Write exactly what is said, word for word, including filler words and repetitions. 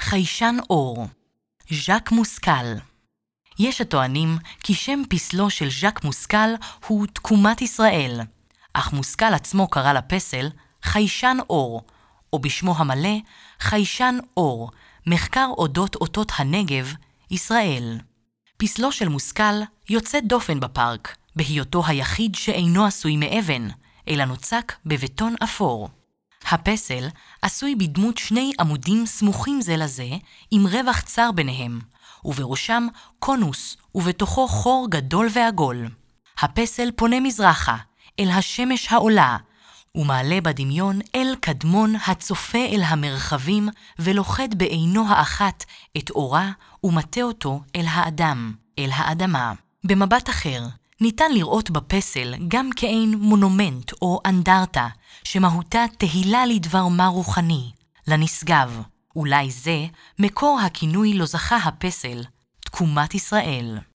חיישן אור. ז'אק מוסקל. יש הטוענים כי שם פסלו של ז'אק מוסקל הוא תקומת ישראל, אך מוסקל עצמו קרא לפסל חיישן אור, או בשמו המלא חיישן אור, מחקר אודות אותות הנגב, ישראל. פסלו של מוסקל יוצא דופן בפארק, בהיותו היחיד שאינו עשוי מאבן, אלא נוצק בבטון אפור. הפסל עשוי בדמות שני עמודים סמוכים זה לזה, עם רווח צר ביניהם, ובראשם קונוס, ובתוכו חור גדול ועגול. הפסל פונה מזרחה, אל השמש העולה, ומעלה בדמיון אל קדמון הצופה אל המרחבים, ולוחד בעינו האחת את אורה, ומטה אותו אל האדם, אל האדמה. במבט אחר, ניתן לראות בפסל גם כאין מונומנט או אנדרטה, שמהותה תהילה לדבר מה רוחני, לנשגב. אולי זה מקור הכינוי לו זכה הפסל, תקומת ישראל.